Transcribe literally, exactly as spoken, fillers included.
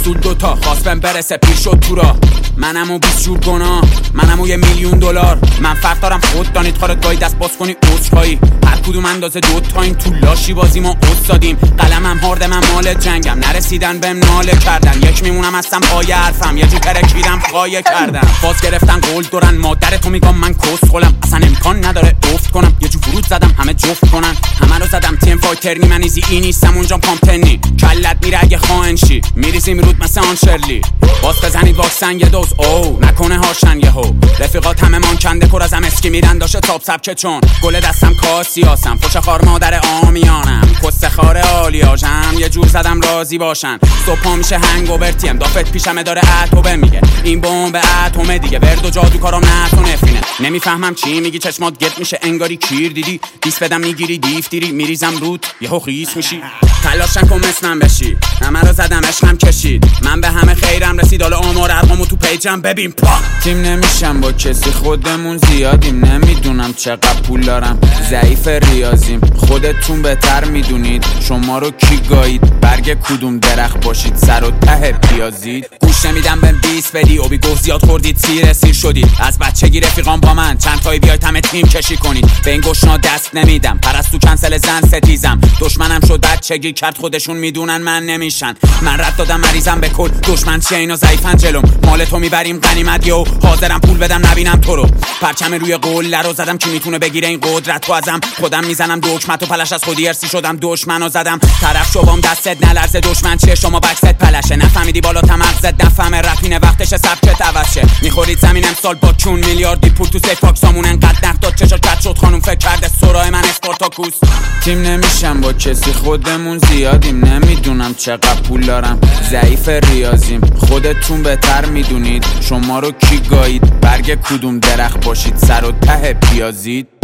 اصول دوتا خواست بهم برسه پیر شد تو راه. منم و بیست جور گناه، منم و یه میلیون دلار. من فرق دارم خود دانید خارت گاهی دست باز کنی عذرخواهی. هر کدوم اندازه دوتاییم تو لاشی بازی ما استادیم. قلمم هارده من مال جنگم، نرسیدن بهم ناله کردن. یک میمونم هستم پای حرفم، یه جو ترکیدم خایه کردم. باز گرفتن قول دارن مادر تو میگم من کس خولم. اصلا امکان نداره افت کنم، یه جو فرود زدم همه جفت کنن. همه رو زدم تیم فایترنی، من ایزی ای نیستم اونجا پامپنی. کلت میره اگه خائن شی، میریزیم رود مثل آن شرلی. باز بزنید واکسن یه دوز او نکنه هاشن یهو. رفیقات همه مان کنده پر ازم اسکی میرن داشه تاپ سبکه چون گل دستم کاسیاسم. فوش خار مادر آمیانم، کس خار آلیاژم. یه جور زدم راضی باشن. صبح میشه هنگوورتیم، دافت پیشمه داره اتوبه میگه این بمب اتمه دیگه. ورد و جادو کارام نه تو نفرینه. نمیفهمم چی میگی، چشمات گرد میشه انگاری کیر دیدی. دیس بدم میگیری دیفتیری، میریزم رود یهو خیس میشی. تلاشن کن مثل من بشی، همه رو زدم عشقم کشید. من به همه خیرم رسید، حالا آمار ارقامو تو پیجم ببین پا. تیم نمیشم با کسی، خودمون زیادیم. نمیدونم چقدر پول دارم، ضعیف ریاضیم. خودتون بهتر میدونید، شما رو کی گایید. برگ کدوم درخت باشید، سر و ته پیازید. گوش نمیدم بهم بیس بدی، اوبی گوه زیاد خوردید سیر سیر شدید. از بچگی رفیقام با من، چند تایی بیاید همه تیم کشی کنید. به این گشنا دست نمیدم، پرستو کنسل زن ستیزم. دشمنم شد بچگی کرد، خودشون میدونن من نمیشن. من رد دادم مریضم به کل، دشمن چیه اینا ضعیفن جلوم. مال تو میبریم غنیمت یو، حاضرم پول بدم نبینم تو رو. پرچم روی قله رو زدم، کی میتونه بگیره این قدرت تو ازم. خودم میزنم دکمت و پلش، از خودی ارسی شدم دشمنو زدم. طرف شوام دستت نلرزه، دشمن چیه شما بکست پلشه. نفهمیدی بالا تمغزت نفهمه رپینه، وقتشه سبکت عوض شه. میخورید زمین امسال با چون میلیاردی پول تو سیف باکسامون. انقدر نقد داد چشاش کج شد خانوم، فکر کرده سورای من اسپارتاکوس. تیم نمیشم با کسی، خودمون زیادیم. نمیدونم چقدر پول دارم، ضعیف ریاضیم. خودتون بهتر میدونید، شما رو کی گایید. برگ کدوم درخت باشید، سر و ته پیازید.